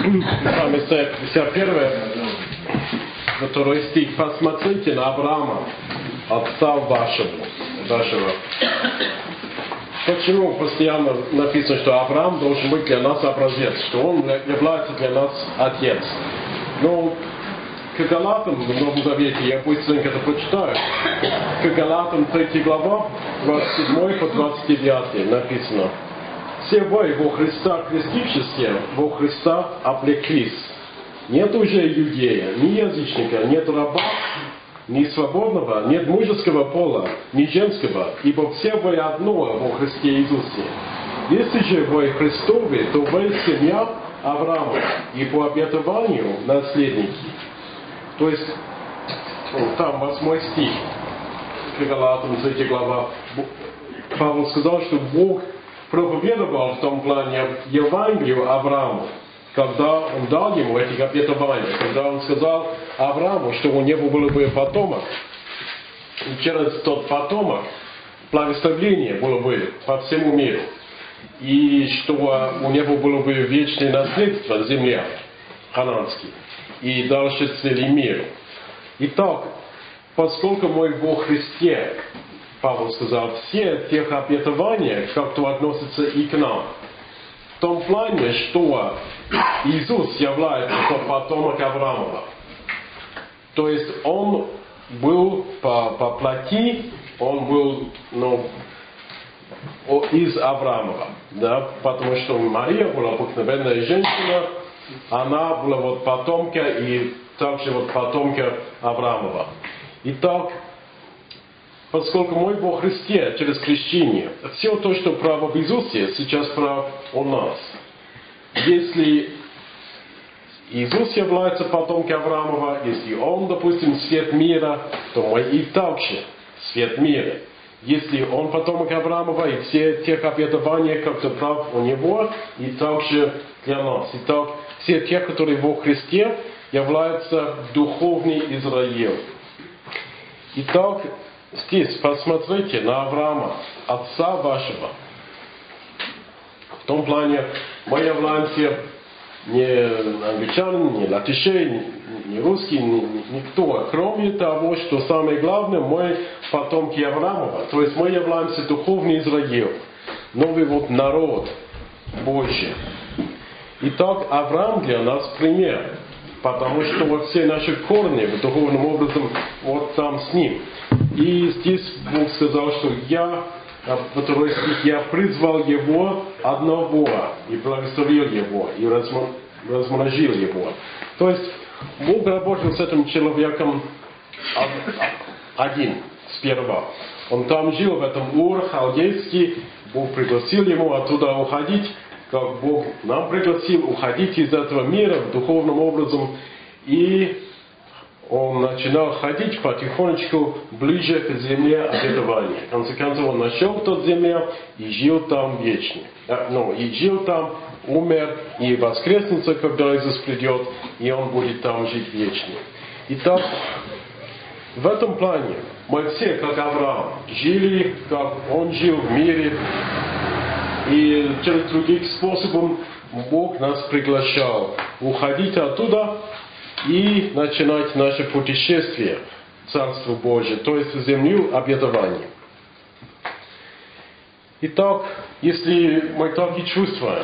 Там Исайя 51, второй стих. Посмотрите на Авраама, отца вашего. Почему постоянно написано, что Авраам должен быть для нас образец, что он является для нас отец? Но к Галатам в Новом Завете, я быстренько это прочитаю, к Галатам 3 глава, 27 по 29 написано: «Все вы во Христа крестившиеся, во Христа облеклись. Нет уже иудея, ни язычника, нет раба, ни свободного, нет мужеского пола, ни женского, ибо все вы одно во Христе Иисусе. Если же вы Христовы, то вы семья Авраама, и по обетованию наследники». То есть, там 8 стих, к Галатам 3 глава, Павел сказал, что Бог проповедовал в том плане Евангелию Аврааму, когда он дал ему эти обетования, когда он сказал Аврааму, что у него был бы потомок, и через тот потомок благословение было бы по всему миру, и что у него было бы вечное наследство земля хананский, и дальше целый мир. Итак, поскольку мы во Христе, Павел сказал, все тех обетования как-то относятся и к нам. В том плане, что Иисус является потомок Авраамова. То есть он был по плоти, он был из Авраамова. Да? Потому что Мария была обыкновенная женщина, она была потомка и также потомка Авраамова. Итак, поскольку мы во Христе через крещение, все то, что право в Иисусе, сейчас право у нас. Если Иисус является потомком Авраамова, если Он, допустим, свет мира, то мы и также свет мира. Если Он потомок Авраамова, и все тех обетования как-то прав у Него, и также для нас. Итак, все те, которые во Христе, являются духовный Израиль. Итак, здесь посмотрите на Авраама, отца вашего. В том плане, мы являемся не англичане, не латыши, не русские, никто. Кроме того, что самое главное, мы потомки Авраамова. То есть мы являемся духовный Израиль, новый народ Божий. Итак, Авраам для нас пример. Потому что все наши корни, духовным образом, там с ним. И здесь Бог сказал, что второй стих, я призвал его одного, и благословил его, и размножил его. То есть, Бог работал с этим человеком один, сперва. Он там жил, в этом Ур, халдейский, Бог пригласил ему оттуда уходить, как Бог нам пригласил уходить из этого мира духовным образом, и он начинал ходить потихонечку ближе к земле обетования. В конце концов, он нашел тот землю и жил там вечно. И жил там, умер, и воскреснется, когда Иисус придет, и он будет там жить вечно. Итак, в этом плане мы все, как Авраам, жили, как он жил в мире, и через других способов Бог нас приглашал уходить оттуда и начинать наше путешествие в Царство Божие, то есть в землю обетования. Итак, если мы так и чувствуем,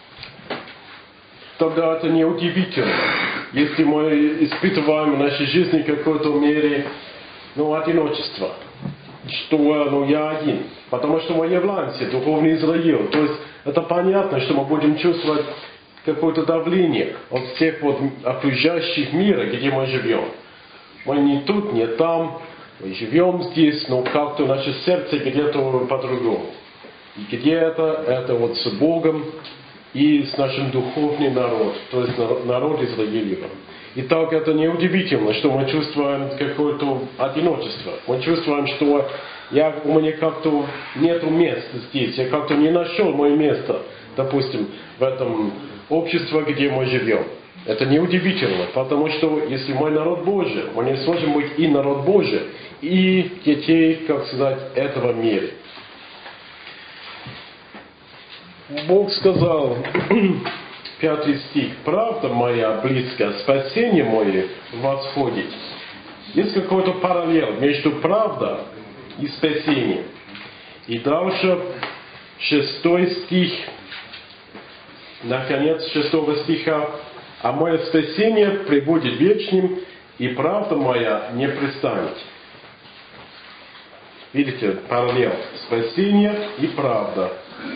тогда это не удивительно. Если мы испытываем в нашей жизни в какой-то мере одиночество, что я один, потому что мы являемся духовный Израиль. То есть это понятно, что мы будем чувствовать какое-то давление от всех окружающих мира, где мы живем. Мы не тут, не там, мы живем здесь, но как-то наше сердце где-то по-другому. И где-то это с Богом и с нашим духовным народом, то есть народ Израилева. Итак, это неудивительно, что мы чувствуем какое-то одиночество. Мы чувствуем, что у меня как-то нету места здесь, я как-то не нашел мое место, допустим, в этом обществе, где мы живем. Это неудивительно, потому что если мы народ Божий, мы не сможем быть и народ Божий, и детей, этого мира. Бог сказал 5 стих. Правда моя близко, спасение мое восходит. Есть какой-то параллель между правдой и спасением. И дальше 6 стих, наконец 6 стиха. А мое спасение пребудет вечным, и правда моя не пристанет. Видите, параллель. Спасение и правда.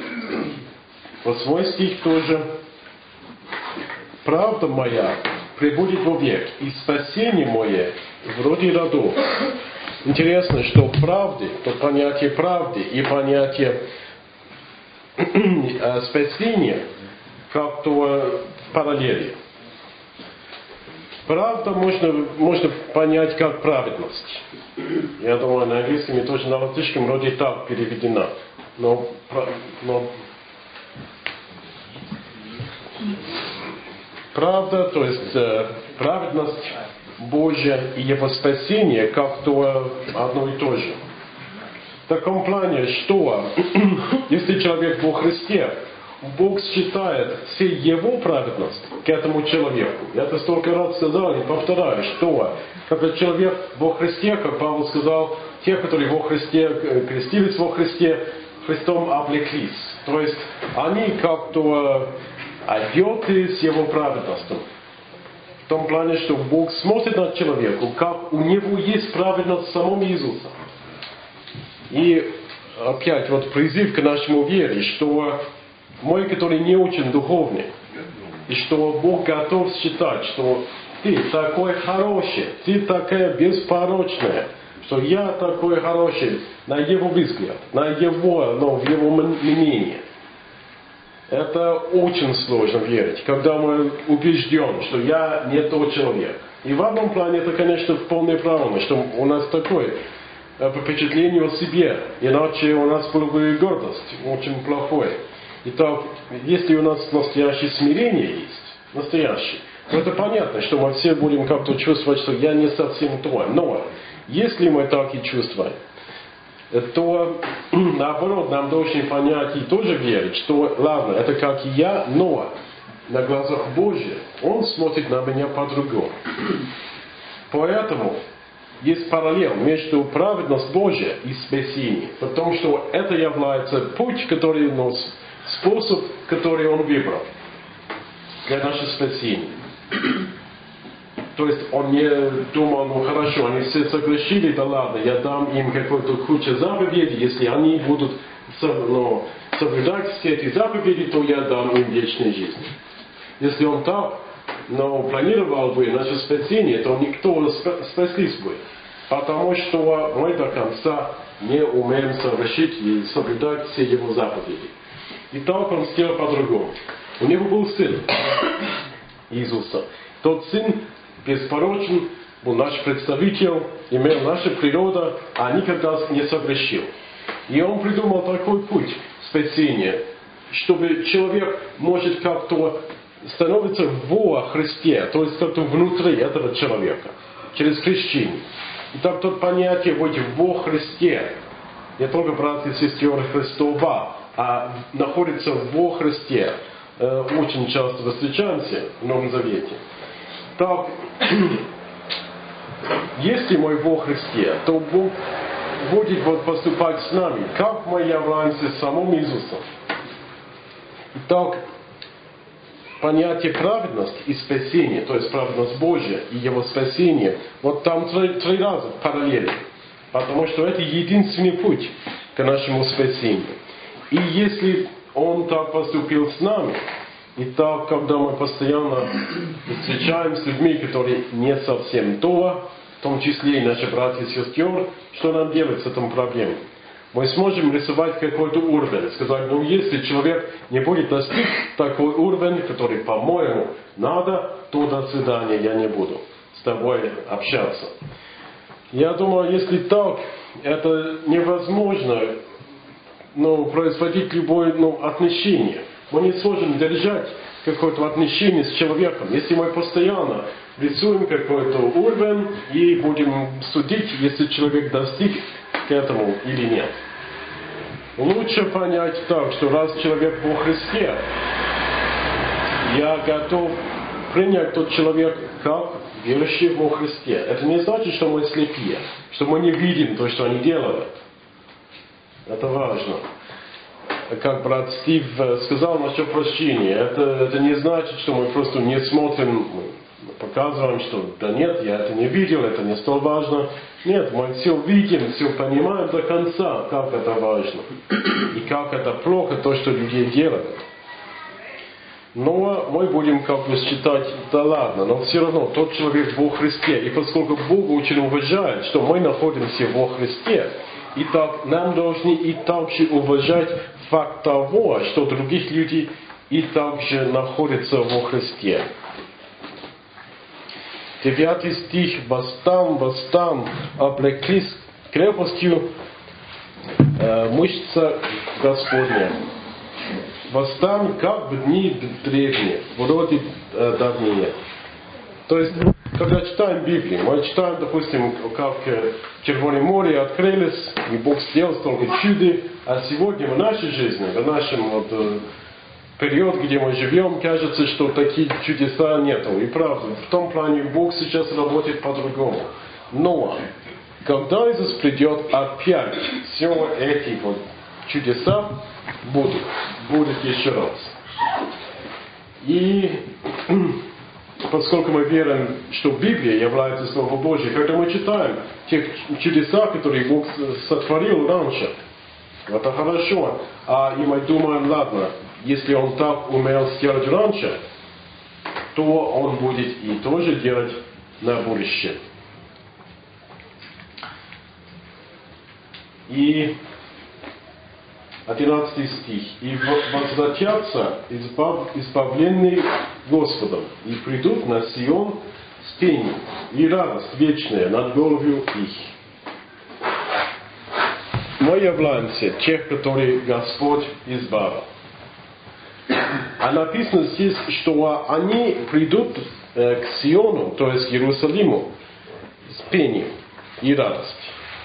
8 стих тоже. Правда моя пребудет вовек, и спасение мое в роде родов. Интересно, что в правде, то понятие правды и понятие спасения как-то параллели. Правда можно понять как праведность. Я думаю, на английском и тоже на латышском вроде так переведена. Но правда, то есть праведность Божья и Его спасение как-то одно и то же. В таком плане, что если человек во Христе, Бог считает всю его праведность к этому человеку. Я это столько раз сказал и повторяю, что когда человек во Христе, как Павел сказал, те, которые во Христе крестились во Христе, Христом облеклись. То есть они как-то одеты с его праведностью. В том плане, что Бог смотрит на человека, как у него есть праведность в самом Иисусе. И опять вот призыв к нашему вере, что мы, которые не очень духовны, и что Бог готов считать, что ты такой хороший, ты такая беспорочная, что я такой хороший на его взгляд, на его, в его мнение. Это очень сложно верить, когда мы убеждены, что я не тот человек. И в одном плане это, конечно, вполне правильно, что у нас такое впечатление о себе, иначе у нас была бы гордость очень плохое. Итак, если у нас настоящее смирение есть, настоящее, то это понятно, что мы все будем как-то чувствовать, что я не совсем то. Но если мы так и чувствуем, то наоборот нам должны понять и тоже верить, что ладно, это как и я, но на глазах Божьих Он смотрит на меня по-другому. Поэтому есть параллель между праведностью Божьей и спасением, потому что это является путь, который способ, который Он выбрал для нашего спасения. То есть Он не думал, хорошо, они все согрешили, да ладно, я дам им какую-то кучу заповедей, если они будут соблюдать все эти заповеди, то я дам им вечную жизнь. Если Он так планировал бы наше спасение, то никто спаслись бы. Потому что мы до конца не умеем совершить и соблюдать все Его заповеди. И так Он сделал по-другому. У Него был Сын Иисуса. Тот Сын беспорочен, был наш представитель, имел нашу природу, а никогда не согрешил. И Он придумал такой путь спасения, чтобы человек может как-то становиться во Христе, то есть как-то внутри этого человека, через крещение. И так тут понятие быть во Христе, не только братья и сестры Христова, а находится во Христе. Очень часто встречаемся в Новом Завете. Так, если мы во Христе, то Бог будет поступать с нами, как мы являемся самым Иисусом. Итак, понятие праведности и спасения, то есть праведность Божья и Его спасение, вот там три раза параллели. Потому что это единственный путь к нашему спасению. И если Он так поступил с нами, и так, когда мы постоянно встречаемся с людьми, которые не совсем то, в том числе и наши братья и сестры, что нам делать с этим проблемой? Мы сможем рисовать какой-то уровень, сказать, если человек не будет достиг такой уровень, который, по-моему, надо, то до свидания, я не буду с тобой общаться. Я думаю, если так, это невозможно производить любое отношение. Мы не сможем держать какое-то отношение с человеком, если мы постоянно рисуем какой-то уровень и будем судить, если человек достиг к этому или нет. Лучше понять так, что раз человек во Христе, я готов принять тот человек как верующий во Христе. Это не значит, что мы слепые, что мы не видим то, что они делают. Это важно. Как брат Стив сказал насчет прощения, это не значит, что мы просто не смотрим, показываем, что да нет, я это не видел, это не столь важно. Нет, мы все видим, все понимаем до конца, как это важно. И как это плохо, то, что люди делают. Но мы будем как бы считать, да ладно, но все равно тот человек во Христе. И поскольку Бог очень уважает, что мы находимся во Христе, и так нам должны и также уважать факт того, что других людей и также находятся во Христе. 9 стих. «Восстань, облеклись крепостью мышца Господня. Восстань, как в дни древние, в роде давние». То есть, когда читаем Библию, мы читаем, допустим, как Червоное море открылось, и Бог сделал столько чудес, а сегодня в нашей жизни, в нашем период, где мы живем, кажется, что таких чудеса нету. И правда, в том плане Бог сейчас работает по-другому. Но, когда Иисус придет, опять все эти чудеса будут еще раз. И поскольку мы верим, что Библия является Словом Божьим, когда мы читаем те чудеса, которые Бог сотворил раньше, это хорошо. И мы думаем, ладно, если Он так умел сделать раньше, то Он будет и тоже делать на будущее. И 11 стих. «И возвратятся избавленные Господом, и придут на Сион с пением, и радость вечная над головью их». Мы являемся тех, которые Господь избавил. А написано здесь, что они придут к Сиону, то есть к Иерусалиму, с пением и радостью.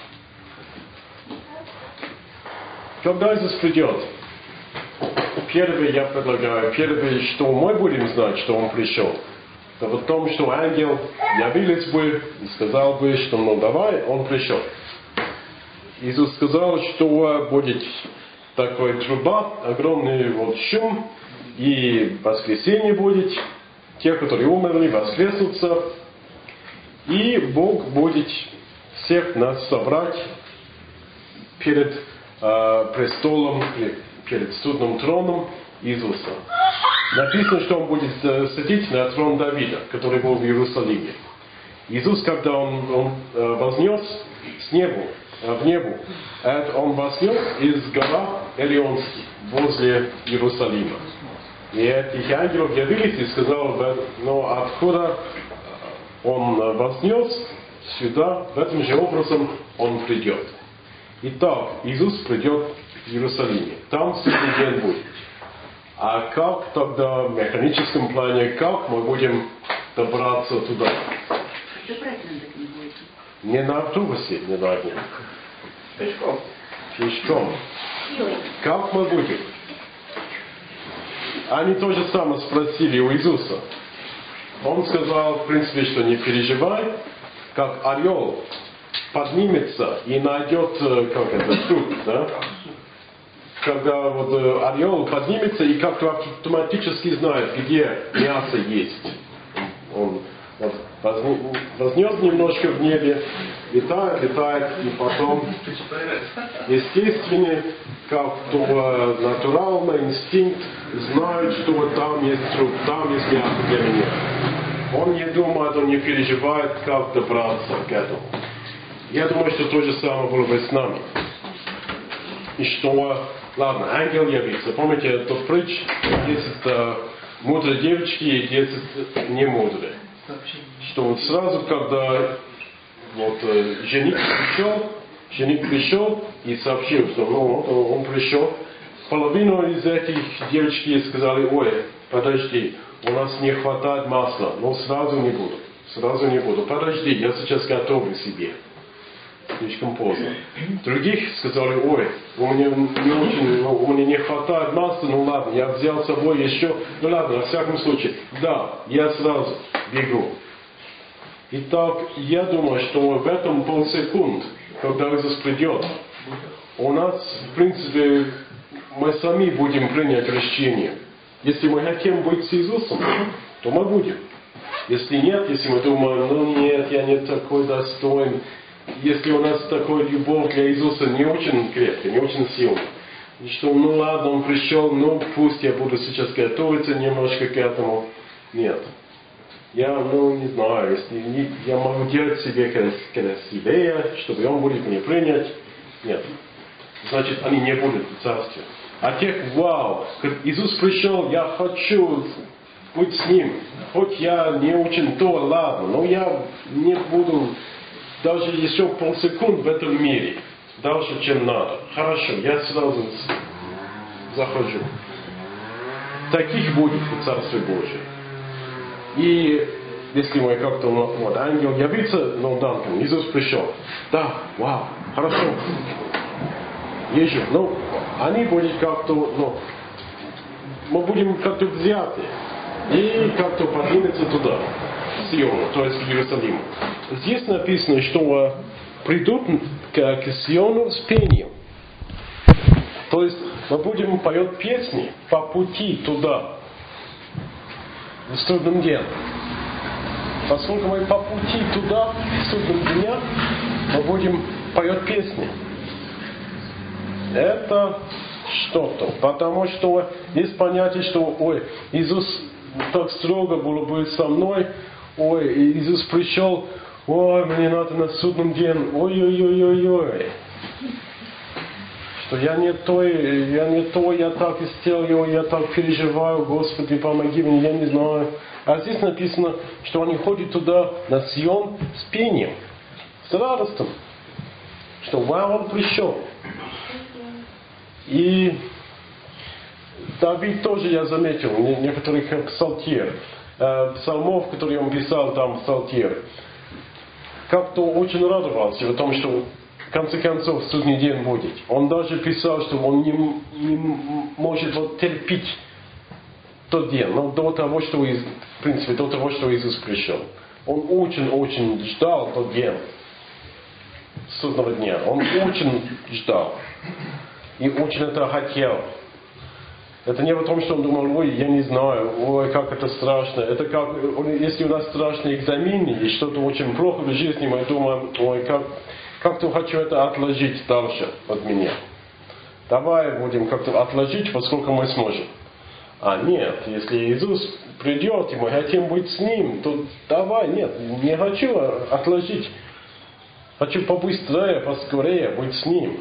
Когда Иисус придет, первое я предлагаю, что мы будем знать, что Он пришел, это в том, что ангел явился бы и сказал бы, что ну давай, Он пришел. Иисус сказал, что будет такой труба, огромный шум, и воскресенье будет, те, которые умерли, воскреснутся, и Бог будет всех нас собрать перед престолом, перед судным троном Иисуса. Написано, что Он будет сидеть на трон Давида, который был в Иерусалиме. Иисус, когда Он вознес в небо, Он вознес из гора Элеонских, возле Иерусалима. И этих ангелов явились и сказал, но откуда Он вознес сюда, в этом же образом Он придет. Итак, Иисус придет в Иерусалиме. Там судный день будет. А как тогда в механическом плане, как мы будем добраться туда? Не на автобусе, не на одном. Пешком. Как мы будем? Они то же самое спросили у Иисуса. Он сказал, в принципе, что не переживай, как орел поднимется и найдет, суп, да? Когда орел поднимется и как-то автоматически знает, где мясо есть. Он вознес немножко в небе, летает, и потом естественно, как-то натуральный инстинкт знает, что там есть труп, там есть мясо для меня. Он не думает, он не переживает, как добраться к этому. Я думаю, что то же самое было бы с нами. И что, ладно, ангел явится. Помните этот притч? 10 мудрые девочки и 10 немудрые. Что сразу, когда жених пришел и сообщил, что он пришел, половину из этих девочки сказали, ой, подожди, у нас не хватает масла, но сразу не буду. Подожди, я сейчас готовлю себе. слишком поздно. Других сказали, ой, у меня не очень, у меня не хватает массы, ну ладно, я взял с собой еще, ну ладно, во всяком случае, да, я сразу бегу. Итак, я думаю, что в этом полсекунд, когда Иисус придет, у нас, в принципе, мы сами будем принять решение. Если мы хотим быть с Иисусом, то мы будем. Если нет, если мы думаем, ну нет, я не такой достоин, если у нас такая любовь для Иисуса не очень крепкая, не очень сильная, что ну ладно, Он пришел, ну пусть я буду сейчас готовиться немножко к этому. Нет. Я, не знаю, если я могу делать себе красивее, чтобы Он будет меня принять. Нет. Значит, они не будут в царстве. А тех, вау, Иисус пришел, я хочу быть с Ним. Хоть я не очень то, ладно, но я не буду даже еще полсекунд в этом мире. Дальше, чем надо. Хорошо, я сразу захожу. Таких будет в Царстве Божьем. И если мы как-то, вот, ангел явится, Данкан, Иисус пришел. Да, вау, хорошо. Езжу. Они будут как-то, мы будем как-то взяты. И как-то подвинуться туда, в Сиону, то есть в Иерусалим. Здесь написано, что придут к Сиону с пением. То есть мы будем поет песни по пути туда, в судном дне. Поскольку мы по пути туда, в судном дне, мы будем поет песни. Это что-то. Потому что есть понятие, что, ой, Иисус так строго было быть со мной, ой, Иисус пришел, ой, мне надо на судном дне, ой-ой-ой-ой-ой. Что я не то, я так истелил, я так переживаю, Господи, помоги мне, я не знаю. А здесь написано, что они ходят туда на Сион с пением, с радостью, что вау, Он пришел. И Давид тоже, я заметил, некоторых псалтир, псалмов, которые он писал там в псалтир, как-то очень радовался в том, что в конце концов судный день будет. Он даже писал, что он не может вот терпеть тот день, но до того, что, в принципе, до того, что Иисус пришел. Он очень-очень ждал тот день, судного дня. Он очень ждал. И очень это хотел. Это не в том, что он думал, ой, я не знаю, ой, как это страшно. Это как, если у нас страшный экзамен и что-то очень плохо в жизни, мы думаем, ой, как-то хочу это отложить дальше от меня. Давай будем как-то отложить, поскольку мы сможем. А нет, если Иисус придет, и мы хотим быть с Ним, то давай, нет, не хочу отложить. Хочу побыстрее, поскорее быть с Ним.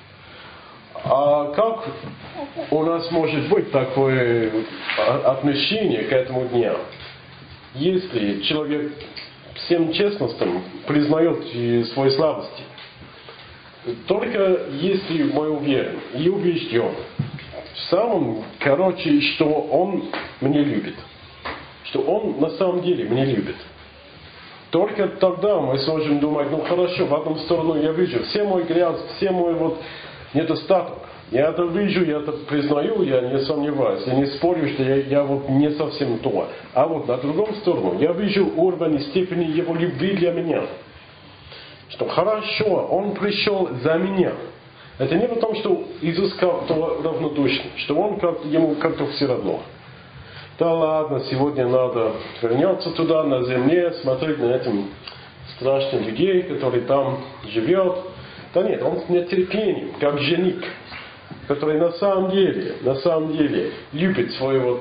А как у нас может быть такое отношение к этому дню? Если человек всем честностью признает свои слабости, только если мы уверены и убежден, в самом короче, что Он меня любит, что Он на самом деле меня любит. Только тогда мы сможем думать, хорошо, в одну сторону я вижу все мой грязь, все мой недостаток. Я это вижу, я это признаю, я не сомневаюсь. Я не спорю, что я не совсем то. А на другом сторону, я вижу уровень и степени Его любви для меня. Что хорошо, Он пришел за меня. Это не потому, что Иисус как-то равнодушен, что Ему как-то все равно. Да ладно, сегодня надо вернуться туда, на земле, смотреть на этих страшных людей, которые там живет. Да нет, Он с нетерпением, как жених, который на самом деле любит свою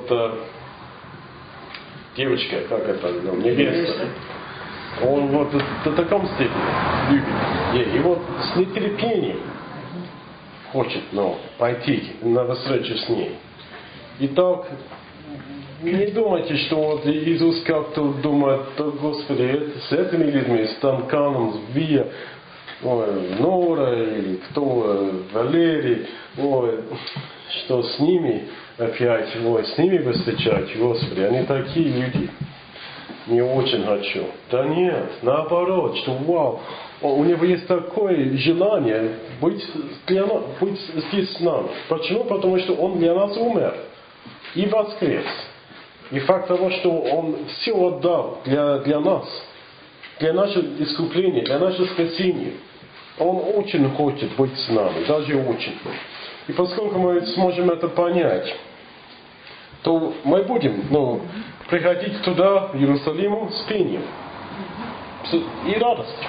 девочка, как это, невеста. Он до таком степени любит. И с нетерпением хочет, пойти на встречу с ней. Итак, не думайте, что Иисус как-то думает, Господи, с этими людьми, с Танканом, с Вия, Нора или кто, Валерий, что с ними опять, с ними встречать, Господи, они такие люди. не очень хочу. Да нет, наоборот, что вау, у него есть такое желание быть здесь с нами. Почему? Потому что он для нас умер и воскрес. И факт того, что он все отдал для нас, для нашего искупления, для нашего спасения. Он очень хочет быть с нами, даже очень. И поскольку мы сможем это понять, то мы будем приходить туда, в Иерусалим, с пением и радостью.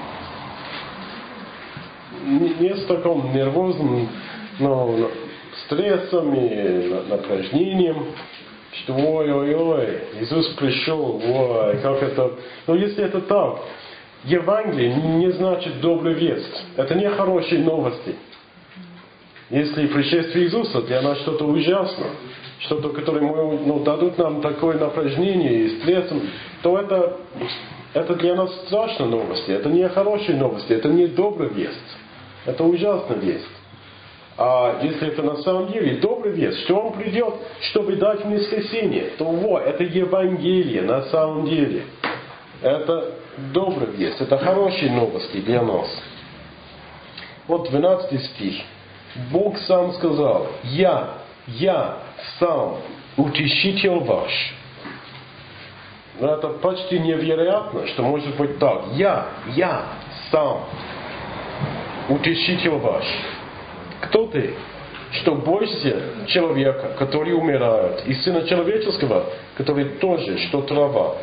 Не с таким нервозным стрессом и напряжением, что ой-ой-ой, Иисус пришел, ой, как это... Но если это так, Евангелие не значит добрый весть. Это не хорошие новости. Если пришествие Иисуса для нас что-то ужасное, что-то, которое дадут нам такое напряжение и стрессом, то это для нас страшные новости. Это не хорошие новости, это не добрая весть. Это ужасная весть. А если это на самом деле добрый весть, что Он придет, чтобы дать мне спасение, то это Евангелие на самом деле. Это добрая весть, это хорошие новости для нас. Вот 12 стих. Бог сам сказал: Я сам утешитель ваш. Это почти невероятно, что может быть так. Я сам утешитель ваш. Кто ты? Что боишься человека, который умирает, и Сына Человеческого, который тоже, что трава.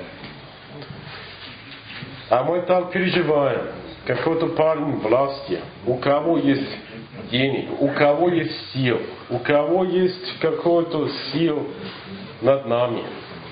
А мы так переживаем. Какой-то парень в власти, у кого есть денег, у кого есть сил, у кого есть какой-то сил над нами.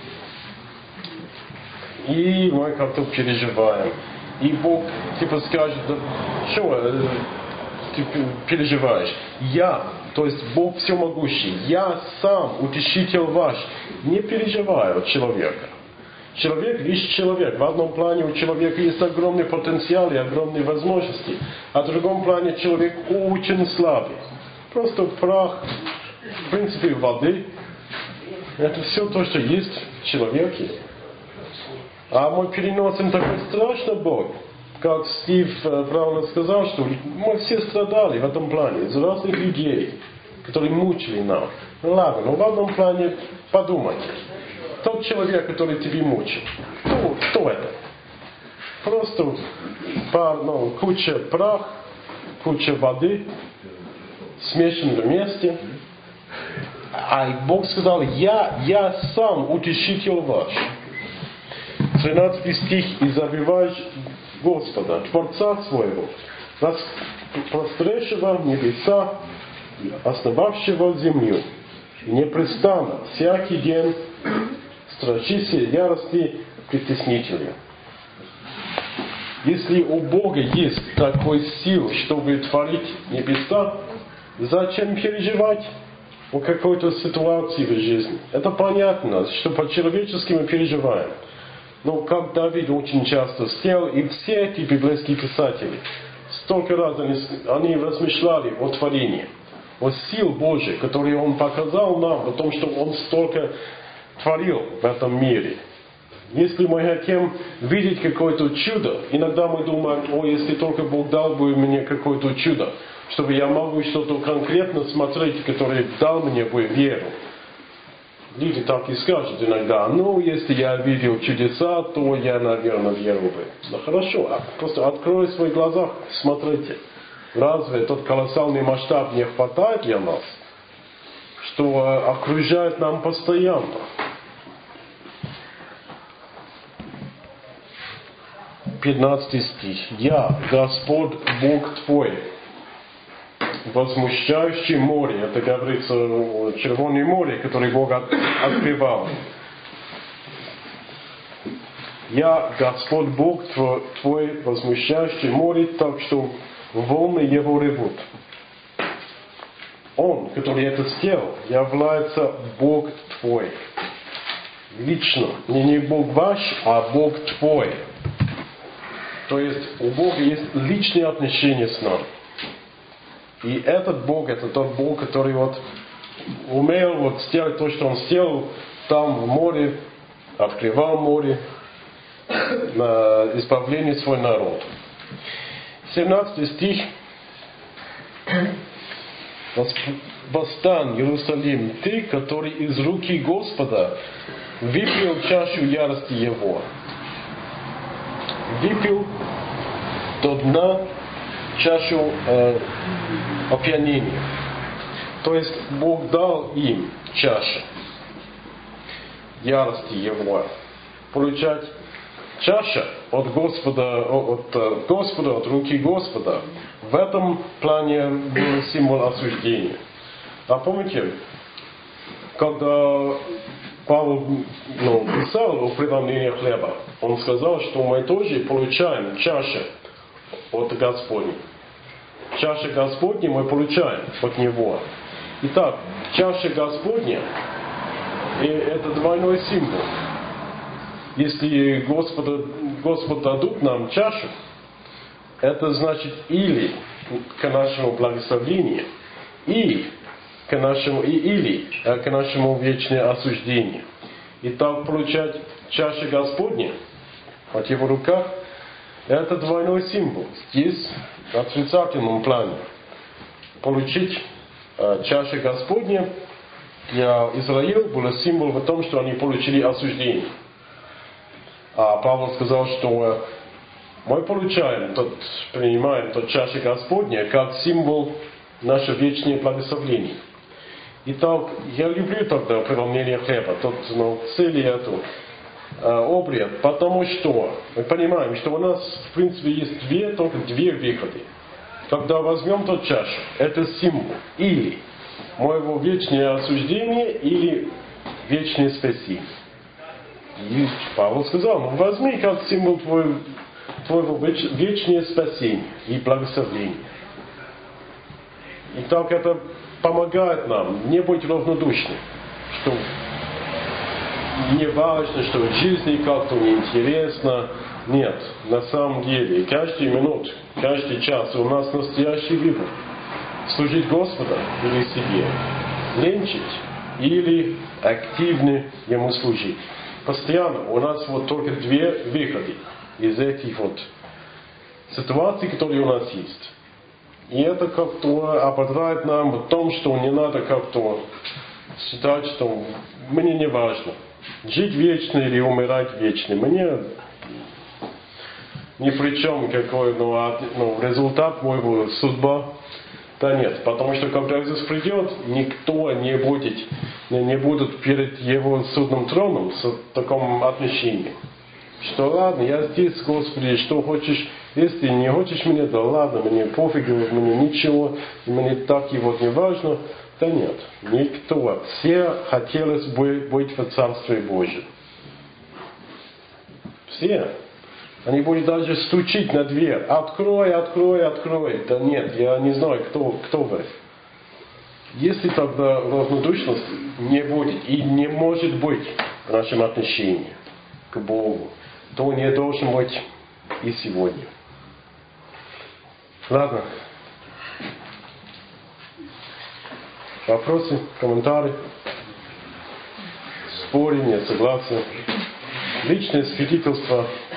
И мы как-то переживаем. И Бог скажет: что ты переживаешь? То есть Бог всемогущий, я сам утешитель ваш, не переживаю от человека. Человек лишь человек. В одном плане у человека есть огромный потенциал и огромные возможности, а в другом плане человек очень слабый. Просто прах, в принципе, воды. Это все то, что есть в человеке. А мы переносим такой страшный боль. Как Стив правильно сказал, что мы все страдали в этом плане из разных людей, которые мучили нас. Ладно, но в одном плане подумайте. Тот человек, который тебя мучил, кто это? Просто куча прах, куча воды, смешаны вместе. А Бог сказал: я сам утешитель ваш. 13 стих. И забиваешь Господа, Творца своего, прострешего небеса, основавшего землю, и непрестанно всякий день страшися ярости притеснителя. Если у Бога есть такой сил, чтобы творить небеса, зачем переживать о какой-то ситуации в жизни? Это понятно, что по-человечески мы переживаем. Но как Давид очень часто сел, и все эти библейские писатели, столько раз они размышляли о творении, о силе Божьей, которую Он показал нам, о том, что Он столько творил в этом мире. Если мы хотим видеть какое-то чудо, иногда мы думаем: если только Бог дал бы мне какое-то чудо, чтобы я могу что-то конкретно смотреть, которое дал мне бы веру. Люди так и скажут иногда: если я видел чудеса, то я, наверное, верил бы. Ну хорошо, просто открой свои глаза, смотрите. Разве тот колоссальный масштаб не хватает для нас, что окружает нам постоянно? Пятнадцатый стих. Я, Господь Бог твой, возмущающий море. Это говорится о Червоном море, которое Бог открывал. Я, Господь Бог твой, возмущающий море, так что волны его ревут. Он, который это сделал, является Бог твой. Лично. Не Бог ваш, а Бог твой. То есть у Бога есть личные отношения с нами. И этот Бог, это тот Бог, который умел сделать то, что Он сделал там в море, открывал море, на избавление свой народ. 17 стих. «Восстань, Иерусалим, ты, который из руки Господа выпил чашу ярости Его». Выпил до дна чашу опьянения. То есть Бог дал им чашу ярости Его. Получать чаша от Господа, от руки Господа, в этом плане был символ осуждения. А помните, когда Павел писал о преломлении хлеба, он сказал, что мы тоже получаем чашу от Господня. Чаша Господня мы получаем от Него. Итак, чаша Господня – это двойной символ. Если Господь дадут нам чашу, это значит или к нашему благословению, или к нашему вечному осуждению. Итак, получать чашу Господня от Его руках – это двойной символ. Здесь, в отрицательном плане, получить чашу Господня для Израиля был символ в том, что они получили осуждение. А Павел сказал, что мы принимаем тот чашу Господня как символ нашего вечного благословения. Итак, я люблю тогда преломление хлеба, целый этот обряд, потому что мы понимаем, что у нас в принципе есть только две выхода. Когда возьмем тот чашу, это символ или моего вечного осуждения, или вечное спасение. И Павел сказал, возьми как символ твоего вечного спасения и благословения. И так это помогает нам не быть равнодушными, что не важно, что в жизни как-то неинтересно. Нет, на самом деле, каждую минуту, каждый час у нас настоящий выбор. Служить Господу или себе. Ленчить или активно Ему служить. Постоянно у нас только две выхода из этих ситуаций, которые у нас есть. И это как-то ободряет нам в том, что не надо как-то считать, что мне не важно, жить вечно или умирать вечно. Мне ни при чем какой результат моего судьба. Да нет, потому что когда Иисус придет, никто не будет перед Его судным троном с таким отношением. Что ладно, я здесь, Господи, что хочешь, если не хочешь меня, да ладно, мне пофигу, мне ничего, мне так и не важно. Да нет, никто. Все хотелось бы быть в Царстве Божьем. Все. Они будут даже стучить на дверь. Открой, открой, открой. Да нет, я не знаю, кто вы. Если тогда равнодушность не будет и не может быть в нашем отношении к Богу, то не должен быть и сегодня. Ладно. Вопросы, комментарии, споры, несогласия, личное свидетельство.